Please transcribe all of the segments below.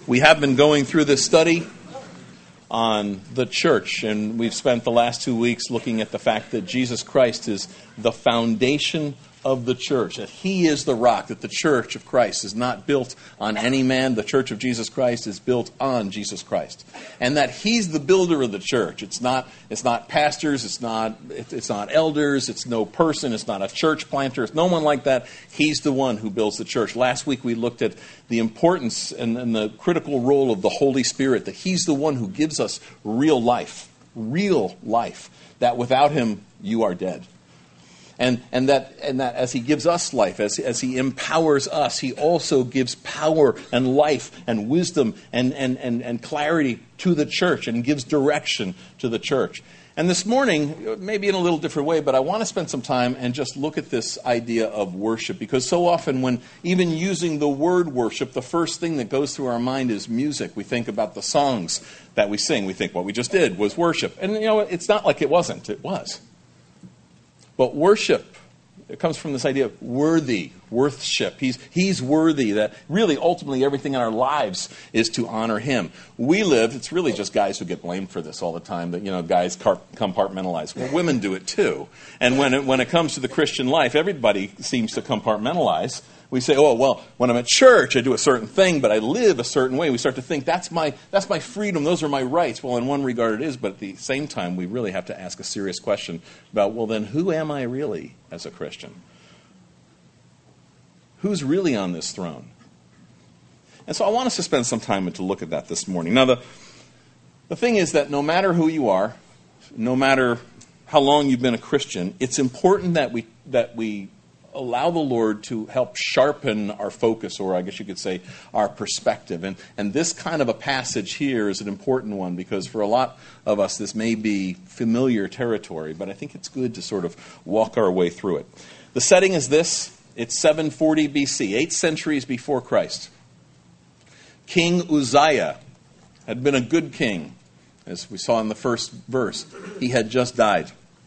We have been going through this study on the church, and we've spent the last 2 weeks looking at the fact that Jesus Christ is the foundation of the church, that He is the rock, that the church of Christ is not built on any man. The church of Jesus Christ is built on Jesus Christ, and that He's the builder of the church. It's not pastors, it's not elders, it's no person, it's not a church planter, it's no one like that. He's the one who builds the church. Last week we looked at the importance and the critical role of the Holy Spirit, that He's the one who gives us real life, that without Him you are dead. And that as He gives us life, as He empowers us, He also gives power and life and wisdom and clarity to the church and gives direction to the church. And this morning, maybe in a little different way, but I want to spend some time and just look at this idea of worship, because so often when even using the word worship, the first thing that goes through our mind is music. We think about the songs that we sing. We think what we just did was worship. And it's not like it wasn't. It was. But worship, it comes from this idea of worthship. He's worthy, that really ultimately everything in our lives is to honor Him. It's really just guys who get blamed for this all the time, that, guys compartmentalize. Well, women do it too. And when it comes to the Christian life, everybody seems to compartmentalize. We say, oh, well, when I'm at church, I do a certain thing, but I live a certain way. We start to think, that's my freedom, those are my rights. Well, in one regard it is, but at the same time, we really have to ask a serious question about, well, then who am I really as a Christian? Who's really on this throne? And so I want us to spend some time to look at that this morning. Now, the thing is that no matter who you are, no matter how long you've been a Christian, it's important that we allow the Lord to help sharpen our focus, or I guess you could say our perspective. And this kind of a passage here is an important one, because for a lot of us this may be familiar territory, but I think it's good to sort of walk our way through it. The setting is this. It's 740 BC, 8 centuries before Christ. King Uzziah had been a good king, as we saw in the first verse. He had just died.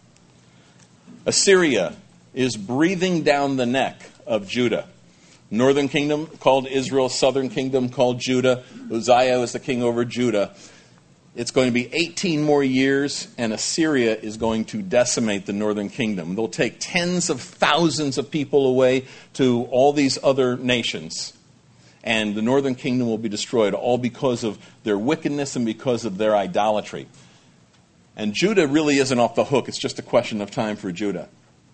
Assyria is breathing down the neck of Judah. Northern kingdom called Israel, southern kingdom called Judah. Uzziah was the king over Judah. It's going to be 18 more years, and Assyria is going to decimate the northern kingdom. They'll take tens of thousands of people away to all these other nations, and the northern kingdom will be destroyed, all because of their wickedness and because of their idolatry. And Judah really isn't off the hook. It's just a question of time for Judah.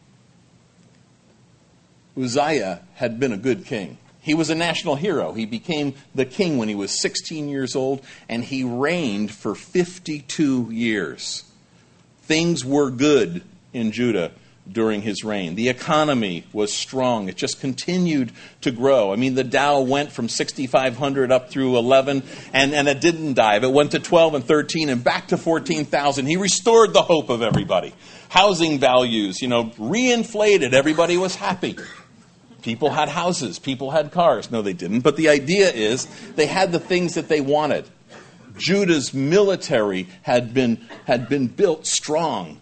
Uzziah had been a good king. He was a national hero. He became the king when he was 16 years old, and he reigned for 52 years. Things were good in Judah during his reign. The economy was strong. It just continued to grow. I mean, the Dow went from 6,500 up through 11, and it didn't dive. It went to 12 and 13 and back to 14,000. He restored the hope of everybody. Housing values, reinflated. Everybody was happy. People had houses. People had cars. No, they didn't. But the idea is they had the things that they wanted. Judah's military had been built strong.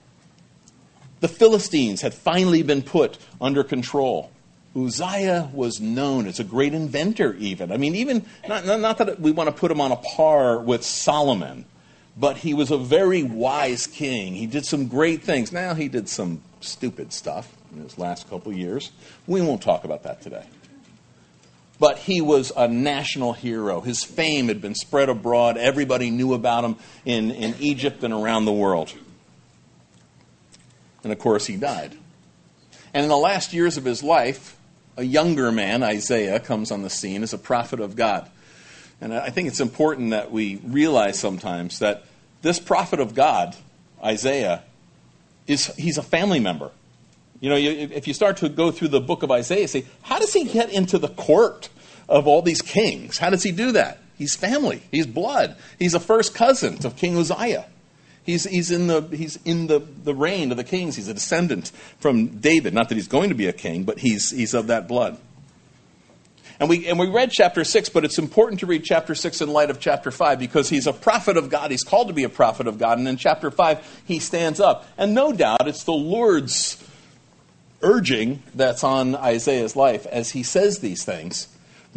The Philistines had finally been put under control. Uzziah was known as a great inventor even. I mean, even not that we want to put him on a par with Solomon, but he was a very wise king. He did some great things. Now, he did some stupid stuff in his last couple of years. We won't talk about that today. But he was a national hero. His fame had been spread abroad. Everybody knew about him in Egypt and around the world. And, of course, he died. And in the last years of his life, a younger man, Isaiah, comes on the scene as a prophet of God. And I think it's important that we realize sometimes that this prophet of God, Isaiah, he's a family member. If you start to go through the book of Isaiah, say, how does he get into the court of all these kings? How does he do that? He's family. He's blood. He's a first cousin of King Uzziah. He's in the reign of the kings. He's a descendant from David. Not that he's going to be a king, but he's of that blood. And we read chapter 6, but it's important to read chapter 6 in light of chapter 5, because he's a prophet of God. He's called to be a prophet of God. And in chapter 5, he stands up. And no doubt it's the Lord's urging that's on Isaiah's life as he says these things. But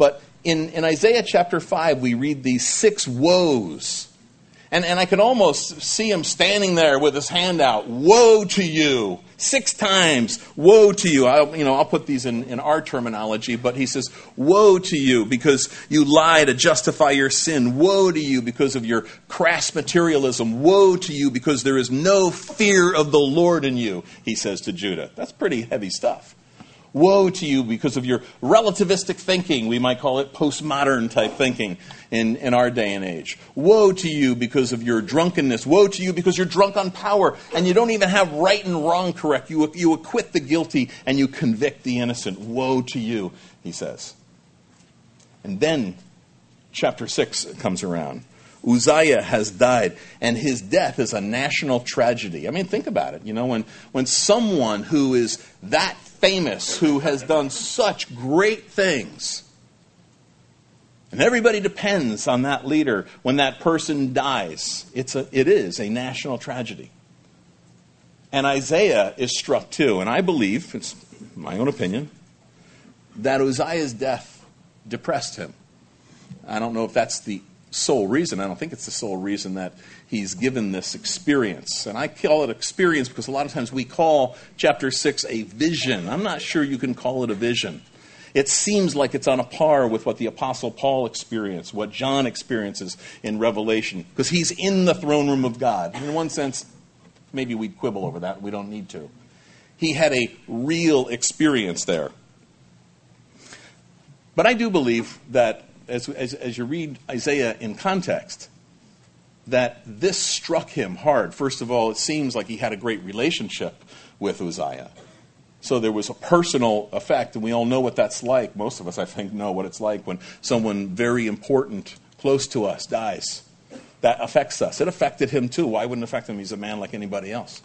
in Isaiah chapter 5, we read these 6 woes. And I can almost see him standing there with his hand out. Woe to you. 6 times. Woe to you. I'll put these in our terminology, but he says, woe to you because you lie to justify your sin. Woe to you because of your crass materialism. Woe to you because there is no fear of the Lord in you, he says to Judah. That's pretty heavy stuff. Woe to you because of your relativistic thinking. We might call it postmodern type thinking in our day and age. Woe to you because of your drunkenness. Woe to you because you're drunk on power and you don't even have right and wrong correct. You acquit the guilty and you convict the innocent. Woe to you, he says. And then chapter 6 comes around. Uzziah has died, and his death is a national tragedy. I mean, think about it. When someone who is that famous, who has done such great things, and everybody depends on that leader, when that person dies, it is a national tragedy. And Isaiah is struck too, and I believe, it's my own opinion, that Uzziah's death depressed him. I don't know if that's the sole reason. I don't think it's the sole reason that he's given this experience. And I call it experience because a lot of times we call chapter 6 a vision. I'm not sure you can call it a vision. It seems like it's on a par with what the Apostle Paul experienced, what John experiences in Revelation, because he's in the throne room of God. In one sense, maybe we'd quibble over that. We don't need to. He had a real experience there. But I do believe that as you read Isaiah in context, that this struck him hard. First of all, it seems like he had a great relationship with Uzziah. So there was a personal effect, and we all know what that's like. Most of us, I think, know what it's like when someone very important, close to us, dies. That affects us. It affected him too. Why wouldn't it affect him? He's a man like anybody else.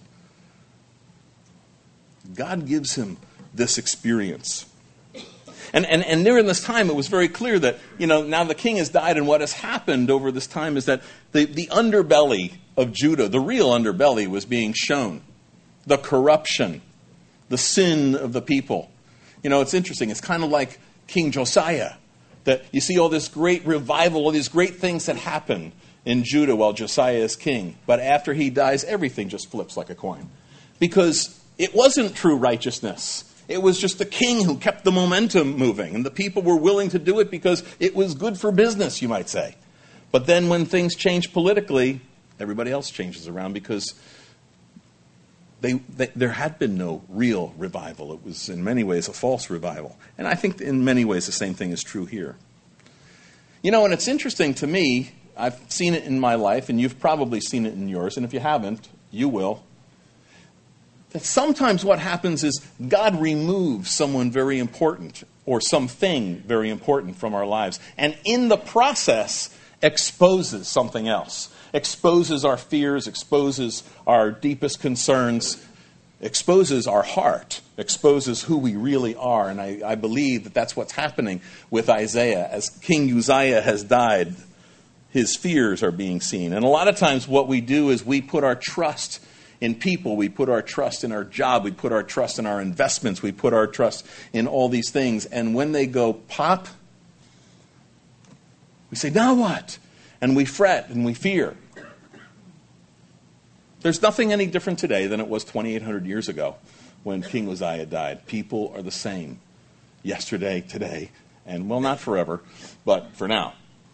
God gives him this experience. And during this time, it was very clear that, now the king has died, and what has happened over this time is that the underbelly of Judah, the real underbelly, was being shown. The corruption, the sin of the people. It's interesting. It's kind of like King Josiah, that you see all this great revival, all these great things that happen in Judah while Josiah is king. But after he dies, everything just flips like a coin. Because it wasn't true righteousness. It was just the king who kept the momentum moving, and the people were willing to do it because it was good for business, you might say. But then when things change politically, everybody else changes around because there had been no real revival. It was in many ways a false revival. And I think in many ways the same thing is true here. And it's interesting to me, I've seen it in my life, and you've probably seen it in yours, and if you haven't, you will. That sometimes what happens is God removes someone very important or something very important from our lives, and in the process exposes something else. Exposes our fears, exposes our deepest concerns, exposes our heart, exposes who we really are. And I believe that that's what's happening with Isaiah. As King Uzziah has died, his fears are being seen. And a lot of times what we do is we put our trust in people, we put our trust in our job, we put our trust in our investments, we put our trust in all these things. And when they go pop, we say, now what? And we fret and we fear. There's nothing any different today than it was 2,800 years ago when King Uzziah died. People are the same yesterday, today, and well, not forever, but for now.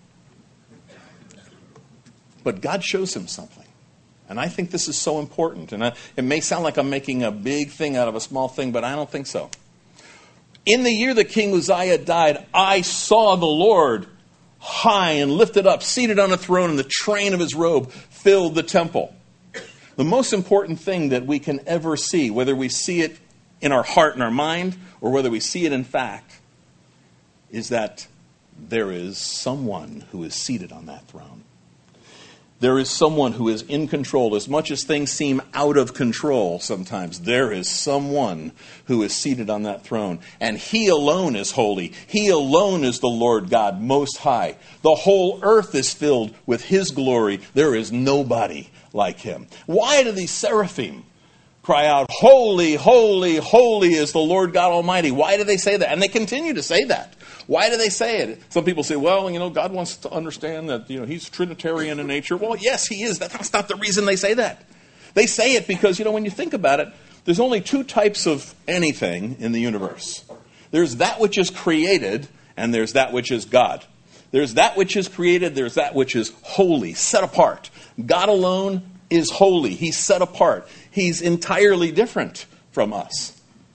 But God shows him something. And I think this is so important. And it may sound like I'm making a big thing out of a small thing, but I don't think so. In the year that King Uzziah died, I saw the Lord high and lifted up, seated on a throne, and the train of his robe filled the temple. The most important thing that we can ever see, whether we see it in our heart and our mind, or whether we see it in fact, is that there is someone who is seated on that throne. There is someone who is in control. As much as things seem out of control sometimes, there is someone who is seated on that throne. And he alone is holy. He alone is the Lord God Most High. The whole earth is filled with his glory. There is nobody like him. Why do these seraphim cry out, holy, holy, holy is the Lord God Almighty? Why do they say that? And they continue to say that. Why do they say it? Some people say, well, God wants to understand that, he's Trinitarian in nature. Well, yes, he is. That's not the reason they say that. They say it because, when you think about it, there's only two types of anything in the universe. There's that which is created, and there's that which is God. There's that which is created, there's that which is holy, set apart. God alone is holy. He's set apart. He's entirely different from us.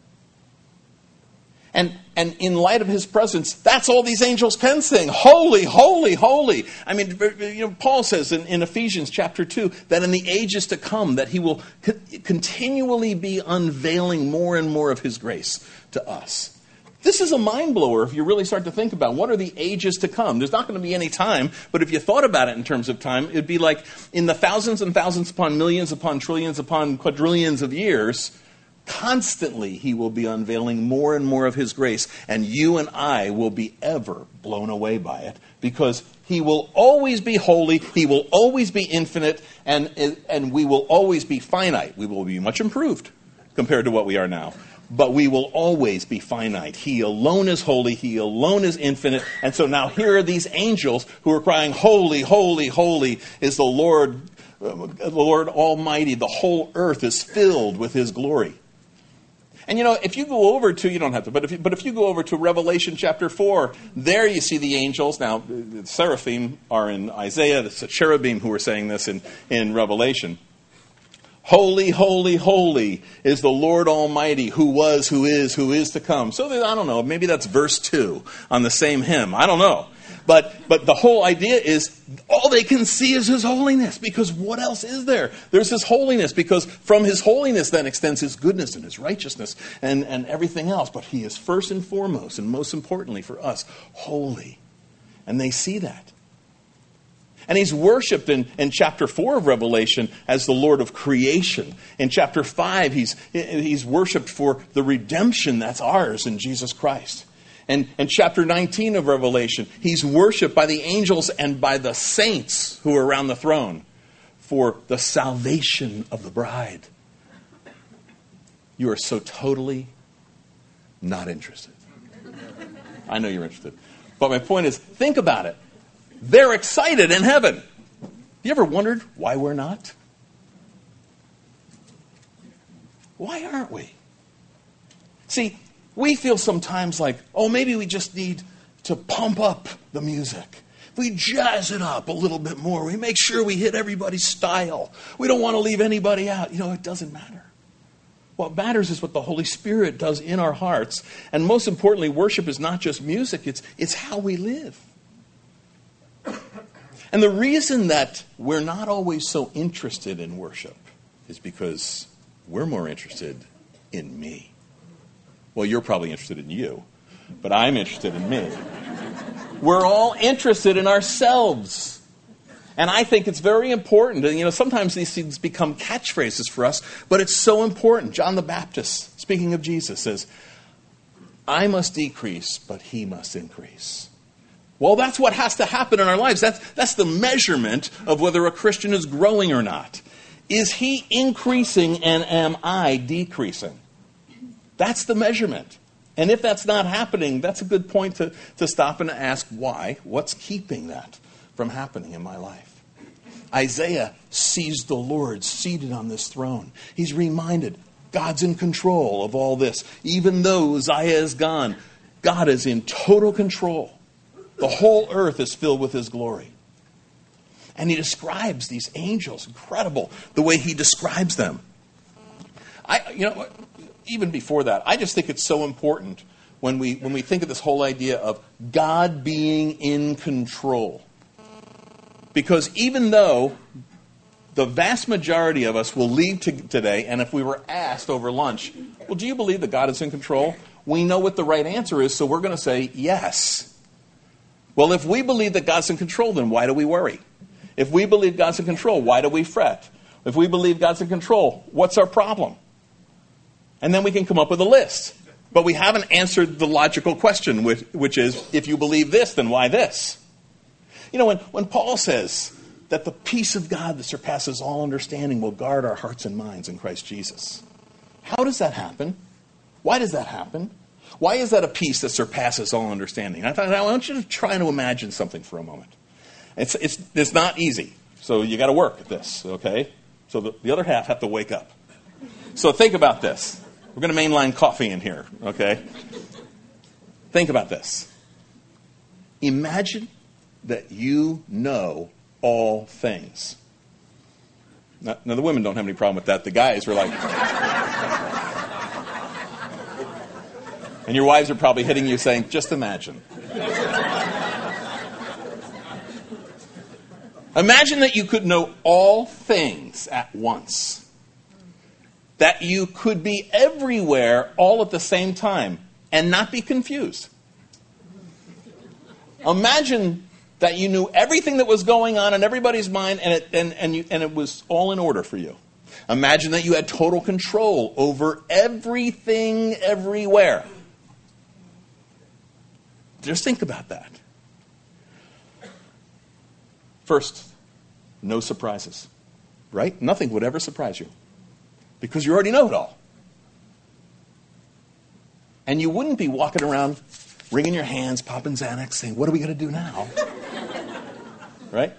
And in light of his presence, that's all these angels can sing. Holy, holy, holy. I mean, Paul says in Ephesians chapter 2 that in the ages to come that he will continually be unveiling more and more of his grace to us. This is a mind blower if you really start to think about what are the ages to come. There's not going to be any time, but if you thought about it in terms of time, it'd be like in the thousands and thousands upon millions upon trillions upon quadrillions of years, constantly he will be unveiling more and more of his grace, and you and I will be ever blown away by it because he will always be holy, he will always be infinite, and we will always be finite. We will be much improved compared to what we are now. But we will always be finite. He alone is holy. He alone is infinite. And so now here are these angels who are crying, holy, holy, holy is the Lord Almighty. The whole earth is filled with his glory. And if you go over to, you don't have to, but if you go over to Revelation chapter 4, there you see the angels. Now, the seraphim are in Isaiah. It's the cherubim who are saying this in Revelation. Holy, holy, holy is the Lord Almighty, who was, who is to come. So I don't know, maybe that's verse 2 on the same hymn. I don't know. But the whole idea is all they can see is his holiness, because what else is there? There's his holiness, because from his holiness then extends his goodness and his righteousness and everything else. But he is first and foremost, and most importantly for us, holy. And they see that. And he's worshipped in chapter 4 of Revelation as the Lord of creation. In chapter 5, he's worshipped for the redemption that's ours in Jesus Christ. And in chapter 19 of Revelation, he's worshipped by the angels and by the saints who are around the throne for the salvation of the bride. You are so totally not interested. I know you're interested. But my point is, think about it. They're excited in heaven. Have you ever wondered why we're not? Why aren't we? See, we feel sometimes like, maybe we just need to pump up the music. We jazz it up a little bit more. We make sure we hit everybody's style. We don't want to leave anybody out. It doesn't matter. What matters is what the Holy Spirit does in our hearts. And most importantly, worship is not just music. It's how we live. And the reason that we're not always so interested in worship is because we're more interested in me. Well, you're probably interested in you, but I'm interested in me. We're all interested in ourselves. And I think it's very important. And, sometimes these things become catchphrases for us, but it's so important. John the Baptist, speaking of Jesus, says, I must decrease, but he must increase. Well, that's what has to happen in our lives. That's the measurement of whether a Christian is growing or not. Is he increasing and am I decreasing? That's the measurement. And if that's not happening, that's a good point to stop and to ask why. What's keeping that from happening in my life? Isaiah sees the Lord seated on this throne. He's reminded God's in control of all this. Even though Uzziah is gone, God is in total control. The whole earth is filled with his glory. And he describes these angels, incredible, the way he describes them. Even before that, I just think it's so important when we think of this whole idea of God being in control. Because even though the vast majority of us will leave today, and if we were asked over lunch, well, do you believe that God is in control? We know what the right answer is, so we're going to say yes. Well, if we believe that God's in control, then why do we worry? If we believe God's in control, why do we fret? If we believe God's in control, what's our problem? And then we can come up with a list. But we haven't answered the logical question, which is, if you believe this, then why this? When Paul says that the peace of God that surpasses all understanding will guard our hearts and minds in Christ Jesus, how does that happen? Why does that happen? Why is that a peace that surpasses all understanding? I want you to try to imagine something for a moment. It's not easy, so you got to work at this, okay? So the other half have to wake up. So think about this. We're going to mainline coffee in here, okay? Think about this. Imagine that you know all things. Now, the women don't have any problem with that. The guys were like... And your wives are probably hitting you saying, just imagine. Imagine that you could know all things at once. That you could be everywhere all at the same time and not be confused. Imagine that you knew everything that was going on in everybody's mind and it was all in order for you. Imagine that you had total control over everything everywhere. Just think about that. First, no surprises, right? Nothing would ever surprise you because you already know it all. And you wouldn't be walking around wringing your hands, popping Xanax, saying, what are we going to do now? Right?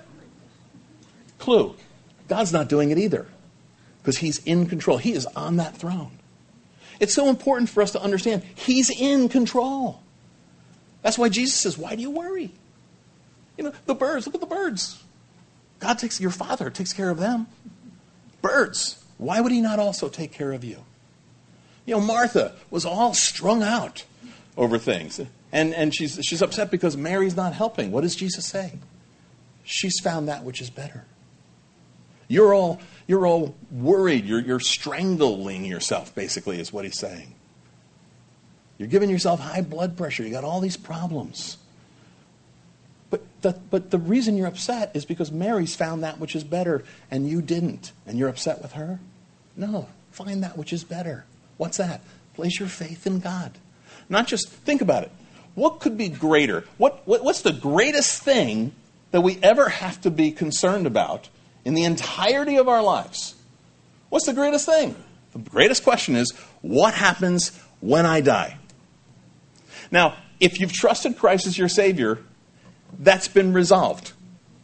Clue. God's not doing it either because he's in control. He is on that throne. It's so important for us to understand he's in control. That's why Jesus says, why do you worry? You know, the birds, look at the birds. Your Father takes care of them. Birds, why would he not also take care of you? You know, Martha was all strung out over things. And she's upset because Mary's not helping. What does Jesus say? She's found that which is better. You're all worried. You're strangling yourself, basically, is what he's saying. You're giving yourself high blood pressure. You got all these problems. But the reason you're upset is because Mary's found that which is better and you didn't. And you're upset with her? No. Find that which is better. What's that? Place your faith in God. Not just, think about it. What could be greater? What's the greatest thing that we ever have to be concerned about in the entirety of our lives? What's the greatest thing? The greatest question is, what happens when I die? Now, if you've trusted Christ as your Savior, that's been resolved.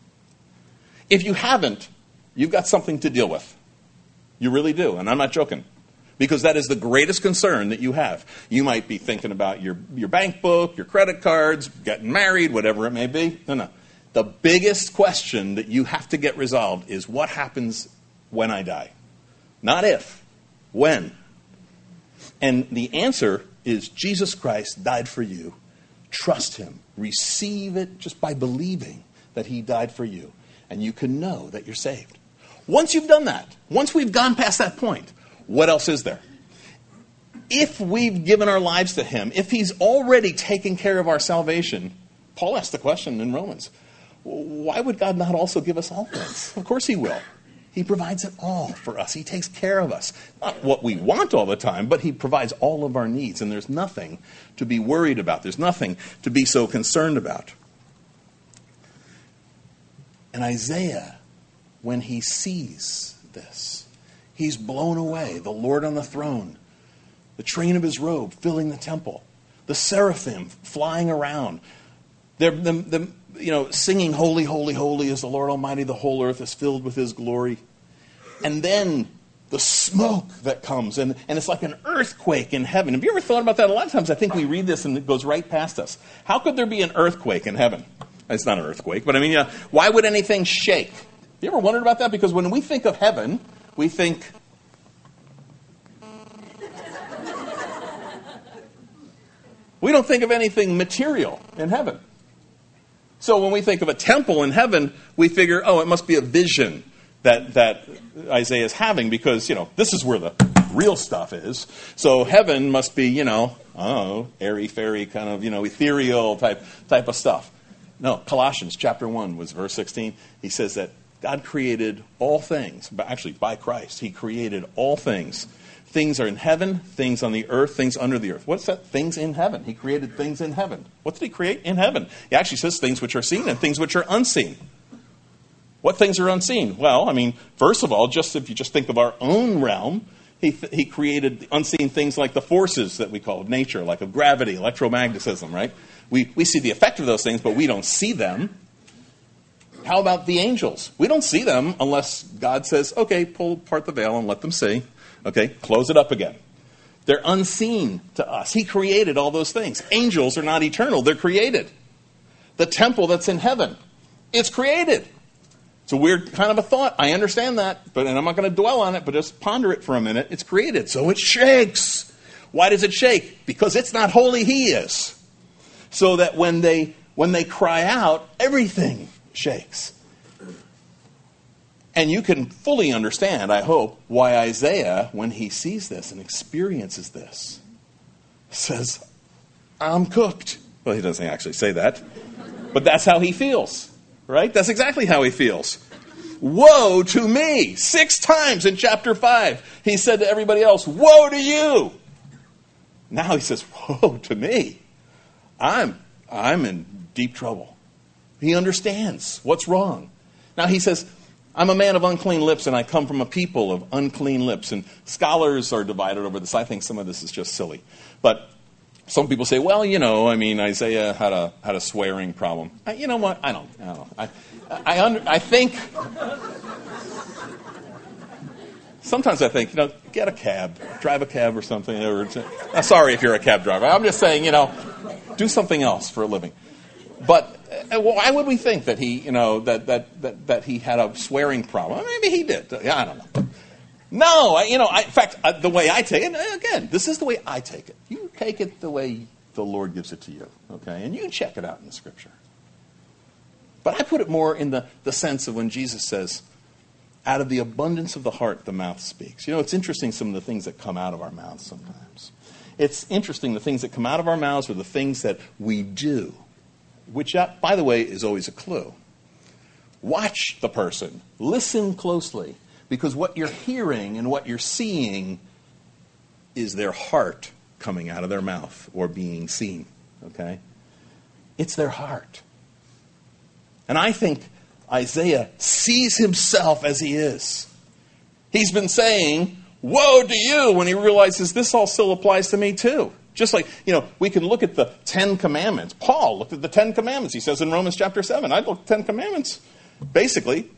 If you haven't, you've got something to deal with. You really do, and I'm not joking. Because that is the greatest concern that you have. You might be thinking about your bank book, your credit cards, getting married, whatever it may be. No. The biggest question that you have to get resolved is what happens when I die? Not if, when. And the answer is Jesus Christ died for you. Trust him. Receive it just by believing that he died for you. And you can know that you're saved. Once you've done that, once we've gone past that point, what else is there? If we've given our lives to him, if he's already taken care of our salvation, Paul asked the question in Romans, why would God not also give us all things? Of course he will. He provides it all for us. He takes care of us. Not what we want all the time, but he provides all of our needs. And there's nothing to be worried about. There's nothing to be so concerned about. And Isaiah, when he sees this, he's blown away. The Lord on the throne, the train of his robe filling the temple, the seraphim flying around. They're singing, holy, holy, holy is the Lord Almighty. The whole earth is filled with his glory. And then the smoke that comes, and it's like an earthquake in heaven. Have you ever thought about that? A lot of times I think we read this and it goes right past us. How could there be an earthquake in heaven? It's not an earthquake, but I mean, why would anything shake? Have you ever wondered about that? Because when we think of heaven, we think... we don't think of anything material in heaven. So when we think of a temple in heaven, we figure, it must be a vision that Isaiah is having because, this is where the real stuff is. So heaven must be, airy-fairy kind of, ethereal type of stuff. No, Colossians chapter 1 was verse 16. He says that God created all things, actually by Christ. He created all things. Things are in heaven, things on the earth, things under the earth. What's that? Things in heaven. He created things in heaven. What did he create in heaven? He actually says things which are seen and things which are unseen. What things are unseen? Well, first of all, if you just think of our own realm, He created unseen things like the forces that we call of nature, like of gravity, electromagnetism, right? We see the effect of those things, but we don't see them. How about the angels? We don't see them unless God says, okay, pull apart the veil and let them see. Okay, close it up again. They're unseen to us. He created all those things. Angels are not eternal. They're created. The temple that's in heaven, it's created. It's a weird kind of a thought. I understand that, and I'm not going to dwell on it, but just ponder it for a minute. It's created, so it shakes. Why does it shake? Because it's not holy, he is. So that when they cry out, everything shakes. And you can fully understand, I hope, why Isaiah, when he sees this and experiences this, says, I'm cooked. Well, he doesn't actually say that, but that's how he feels, right? That's exactly how he feels. Woe to me! 6 times in chapter 5, he said to everybody else, woe to you! Now he says, woe to me. I'm in deep trouble. He understands what's wrong. Now he says, I'm a man of unclean lips, and I come from a people of unclean lips. And scholars are divided over this. I think some of this is just silly. But some people say, well, Isaiah had a swearing problem. You know what? I don't know. I think... Sometimes I think, get a cab. Drive a cab or something. Sorry if you're a cab driver. I'm just saying, do something else for a living. But why would we think that he, that he had a swearing problem? Maybe he did. I don't know. No, in fact, the way I take it, again, this is the way I take it. You take it the way the Lord gives it to you, okay? And you can check it out in the Scripture. But I put it more in the sense of when Jesus says, out of the abundance of the heart, the mouth speaks. It's interesting some of the things that come out of our mouths sometimes. It's interesting the things that come out of our mouths are the things that we do. Which, by the way, is always a clue. Watch the person. Listen closely. Because what you're hearing and what you're seeing is their heart coming out of their mouth or being seen. Okay? It's their heart. And I think Isaiah sees himself as he is. He's been saying, woe to you, when he realizes this all still applies to me too. Just like, we can look at the 10 Commandments. Paul looked at the 10 Commandments. He says in Romans chapter 7, I looked at the 10 Commandments. Basically,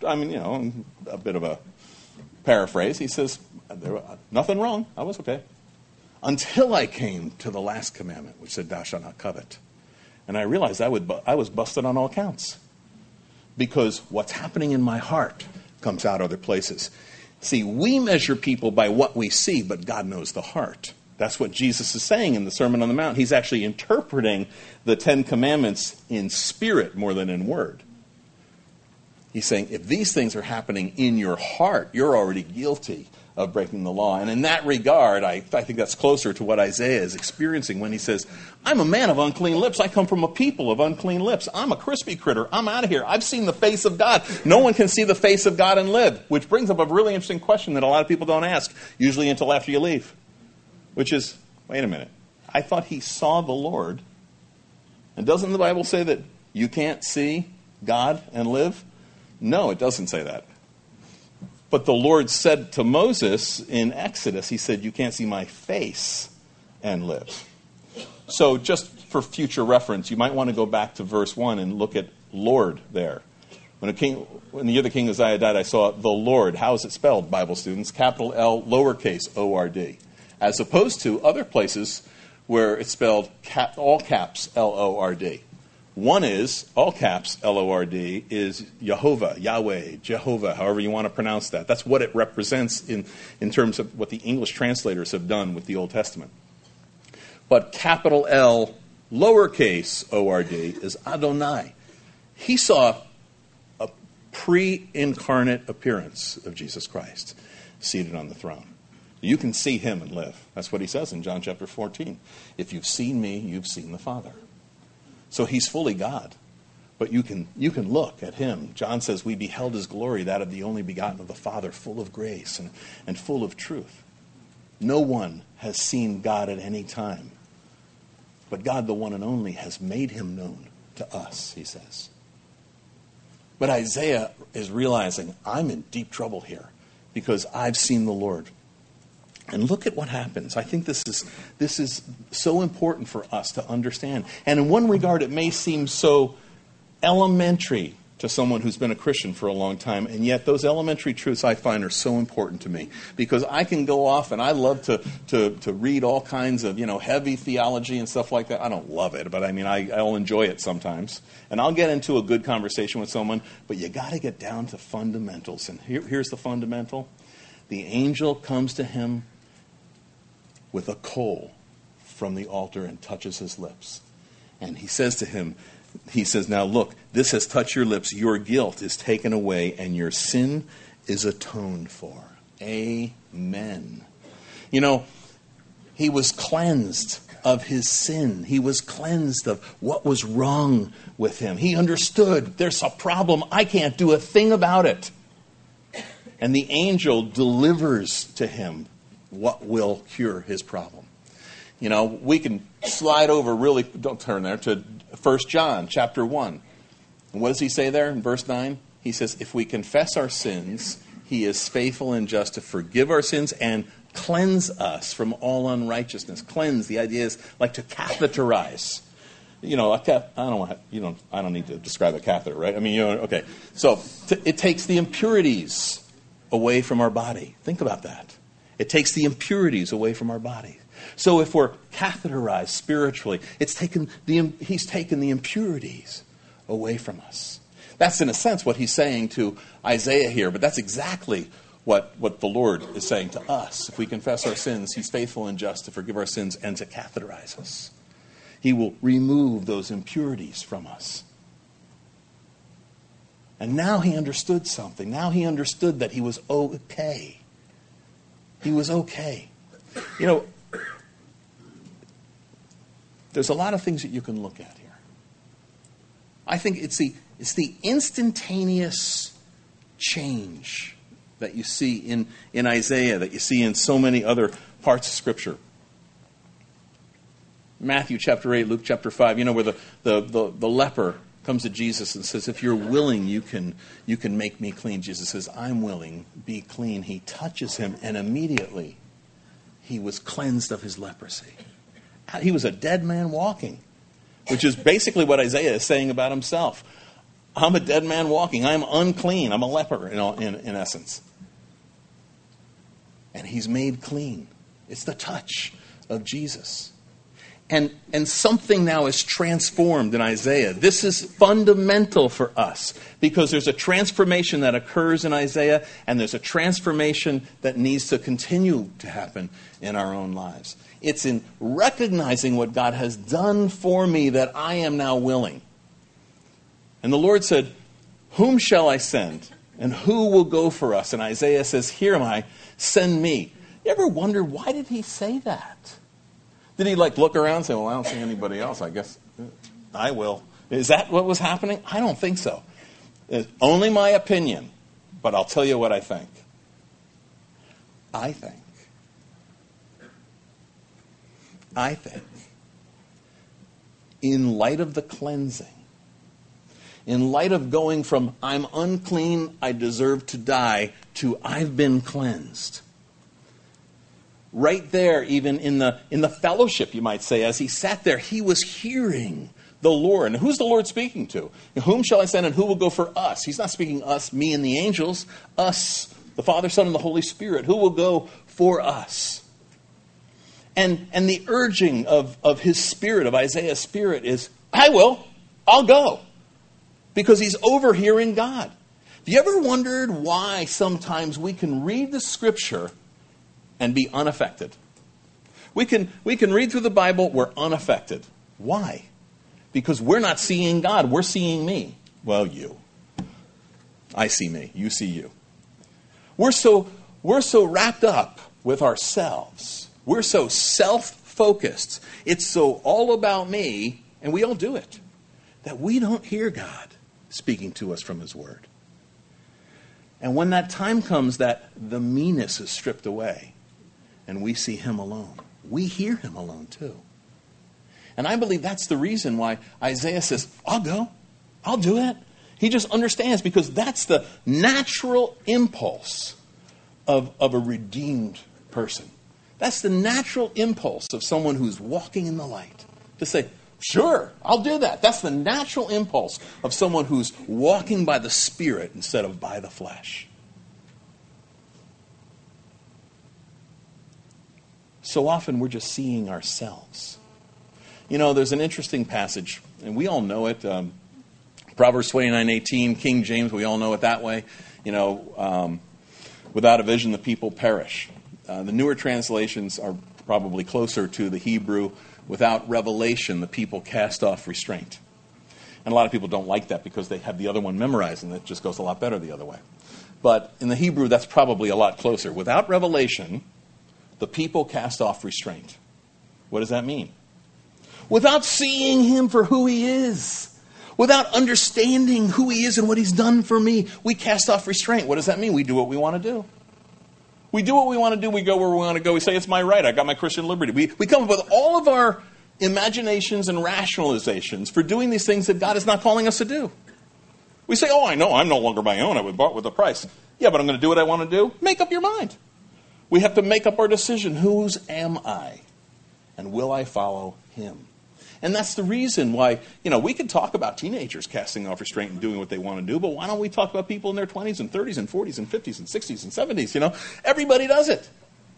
a bit of a paraphrase. He says, nothing wrong. I was okay. Until I came to the last commandment, which said, thou shalt not covet. And I realized I was busted on all counts. Because what's happening in my heart comes out other places. See, we measure people by what we see, but God knows the heart. That's what Jesus is saying in the Sermon on the Mount. He's actually interpreting the 10 Commandments in spirit more than in word. He's saying, if these things are happening in your heart, you're already guilty of breaking the law. And in that regard, I think that's closer to what Isaiah is experiencing when he says, I'm a man of unclean lips. I come from a people of unclean lips. I'm a crispy critter. I'm out of here. I've seen the face of God. No one can see the face of God and live. Which brings up a really interesting question that a lot of people don't ask, usually until after you leave. Which is, wait a minute, I thought he saw the Lord. And doesn't the Bible say that you can't see God and live? No, it doesn't say that. But the Lord said to Moses in Exodus, he said, you can't see my face and live. So just for future reference, you might want to go back to verse 1 and look at Lord there. When the year the king Uzziah died, I saw the Lord. How is it spelled, Bible students? Capital L, lowercase O-R-D. As opposed to other places where it's spelled all caps L-O-R-D. One is, all caps L-O-R-D, is Jehovah, Yahweh, Jehovah, however you want to pronounce that. That's what it represents in terms of what the English translators have done with the Old Testament. But capital L, lowercase O-R-D, is Adonai. He saw a pre-incarnate appearance of Jesus Christ seated on the throne. You can see him and live. That's what he says in John chapter 14. If you've seen me, you've seen the Father. So he's fully God. But you can look at him. John says, we beheld his glory, that of the only begotten of the Father, full of grace and full of truth. No one has seen God at any time. But God, the one and only, has made him known to us, he says. But Isaiah is realizing, I'm in deep trouble here because I've seen the Lord. And look at what happens. I think this is so important for us to understand. And in one regard, it may seem so elementary to someone who's been a Christian for a long time, and yet those elementary truths I find are so important to me, because I can go off and I love to read all kinds of heavy theology and stuff like that. I don't love it, but I mean I'll enjoy it sometimes, and I'll get into a good conversation with someone. But you got to get down to fundamentals, and here's the fundamental: the angel comes to him with a coal from the altar and touches his lips, and he says to him. He says, now look, this has touched your lips. Your guilt is taken away and your sin is atoned for. Amen. He was cleansed of his sin. He was cleansed of what was wrong with him. He understood there's a problem. I can't do a thing about it. And the angel delivers to him what will cure his problem. We can slide over really, don't turn there, to 1 John chapter 1. And what does he say there in verse 9? He says, if we confess our sins, he is faithful and just to forgive our sins and cleanse us from all unrighteousness. Cleanse, the idea is like to catheterize. I don't need to describe a catheter, right? I mean, okay. So it takes the impurities away from our body. Think about that. It takes the impurities away from our body. So if we're catheterized spiritually, he's taken the impurities away from us. That's in a sense what he's saying to Isaiah here, but that's exactly what the Lord is saying to us. If we confess our sins, he's faithful and just to forgive our sins and to catheterize us. He will remove those impurities from us. And now he understood something. Now he understood that he was okay. He was okay. There's a lot of things that you can look at here. I think it's the instantaneous change that you see in Isaiah, that you see in so many other parts of Scripture. Matthew chapter 8, Luke chapter 5, where the leper comes to Jesus and says, if you're willing, you can make me clean. Jesus says, I'm willing, be clean. He touches him, and immediately he was cleansed of his leprosy. He was a dead man walking, which is basically what Isaiah is saying about himself. I'm a dead man walking. I'm unclean. I'm a leper, in essence. And he's made clean. It's the touch of Jesus. And something now is transformed in Isaiah. This is fundamental for us because there's a transformation that occurs in Isaiah, and there's a transformation that needs to continue to happen in our own lives. It's in recognizing what God has done for me that I am now willing. And the Lord said, whom shall I send? And who will go for us? And Isaiah says, here am I, send me. You ever wonder, why did he say that? Did he look around and say, well, I don't see anybody else. I guess I will. Is that what was happening? I don't think so. It's only my opinion, but I'll tell you what I think. I think in light of the cleansing, in light of going from I'm unclean, I deserve to die, to I've been cleansed. Right there, even in the fellowship, you might say, as he sat there, he was hearing the Lord. And who's the Lord speaking to? Whom shall I send and who will go for us? He's not speaking us, me and the angels. Us, the Father, Son, and the Holy Spirit. Who will go for us? And the urging of his spirit, of Isaiah's spirit, is, I will. I'll go. Because he's overhearing God. Have you ever wondered why sometimes we can read the Scripture and be unaffected? We can read through the Bible, we're unaffected. Why? Because we're not seeing God, we're seeing me. Well, you. I see me, you see you. We're so wrapped up with ourselves. We're so self-focused. It's so all about me, and we all do it, that we don't hear God speaking to us from his word. And when that time comes that the meanness is stripped away, and we see him alone, we hear him alone too. And I believe that's the reason why Isaiah says, I'll go. I'll do it. He just understands, because that's the natural impulse of a redeemed person. That's the natural impulse of someone who's walking in the light. To say, sure, I'll do that. That's the natural impulse of someone who's walking by the Spirit instead of by the flesh. So often we're just seeing ourselves. You know, there's an interesting passage, and we all know it. Proverbs 29:18, King James, we all know it that way. You know, without a vision, the people perish. The newer translations are probably closer to the Hebrew. Without revelation, the people cast off restraint. And a lot of people don't like that because they have the other one memorized, and it just goes a lot better the other way. But in the Hebrew, that's probably a lot closer. Without revelation, the people cast off restraint. What does that mean? Without seeing him for who he is, without understanding who he is and what he's done for me, we cast off restraint. What does that mean? We do what we want to do. We do what we want to do. We go where we want to go. We say, it's my right. I got my Christian liberty. We come up with all of our imaginations and rationalizations for doing these things that God is not calling us to do. We say, oh, I know, I'm no longer my own. I was bought with a price. Yeah, but I'm going to do what I want to do. Make up your mind. We have to make up our decision. Whose am I? And will I follow him? And that's the reason why, you know, we can talk about teenagers casting off restraint and doing what they want to do, but why don't we talk about people in their 20s and 30s and 40s and 50s and 60s and 70s, you know? Everybody does it.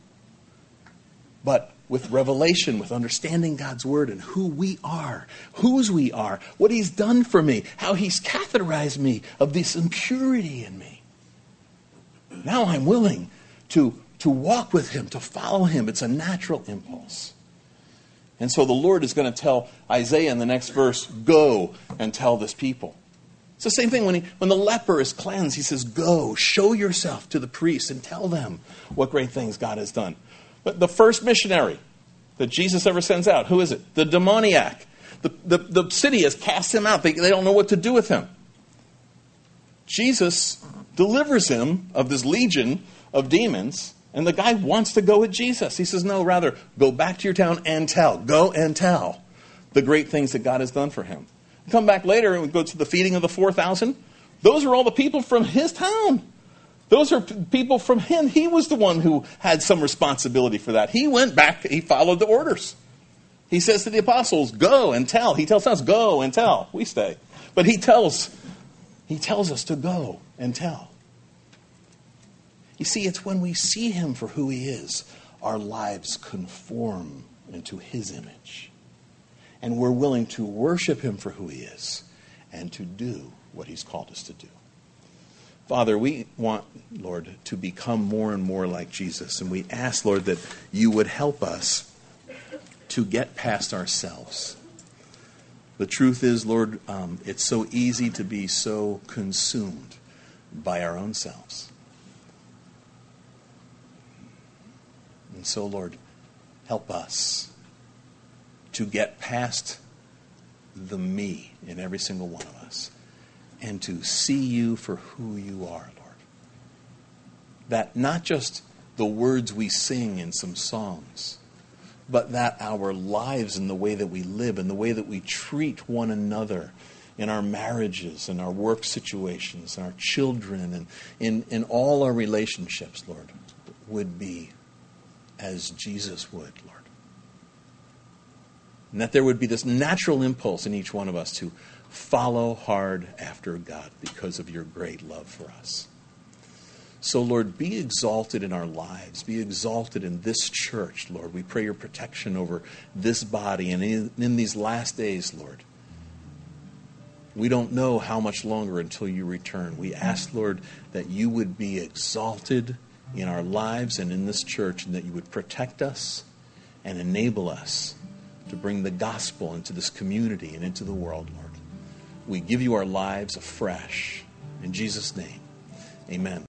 But with revelation, with understanding God's word and who we are, whose we are, what he's done for me, how he's catheterized me of this impurity in me. Now I'm willing to walk with him, to follow him. It's a natural impulse. And so the Lord is going to tell Isaiah in the next verse, go and tell this people. It's the same thing when the leper is cleansed. He says, go, show yourself to the priest and tell them what great things God has done. But the first missionary that Jesus ever sends out, who is it? The demoniac. The city has cast him out. They don't know what to do with him. Jesus delivers him of this legion of demons. And the guy wants to go with Jesus. He says, no, rather, go back to your town and tell. Go and tell the great things that God has done for him. Come back later and we go to the feeding of the 4,000. Those are all the people from his town. Those are people from him. He was the one who had some responsibility for that. He went back. He followed the orders. He says to the apostles, go and tell. He tells us, go and tell. We stay. But he tells us to go and tell. You see, it's when we see him for who he is, our lives conform into his image. And we're willing to worship him for who he is and to do what he's called us to do. Father, we want, Lord, to become more and more like Jesus. And we ask, Lord, that you would help us to get past ourselves. The truth is, Lord, it's so easy to be so consumed by our own selves. And so, Lord, help us to get past the me in every single one of us and to see you for who you are, Lord. That not just the words we sing in some songs, but that our lives and the way that we live and the way that we treat one another in our marriages and our work situations and our children and in all our relationships, Lord, would be as Jesus would, Lord. And that there would be this natural impulse in each one of us to follow hard after God because of your great love for us. So, Lord, be exalted in our lives. Be exalted in this church, Lord. We pray your protection over this body. And in these last days, Lord, we don't know how much longer until you return. We ask, Lord, that you would be exalted in our lives and in this church, and that you would protect us and enable us to bring the gospel into this community and into the world, Lord. We give you our lives afresh. In Jesus' name, amen.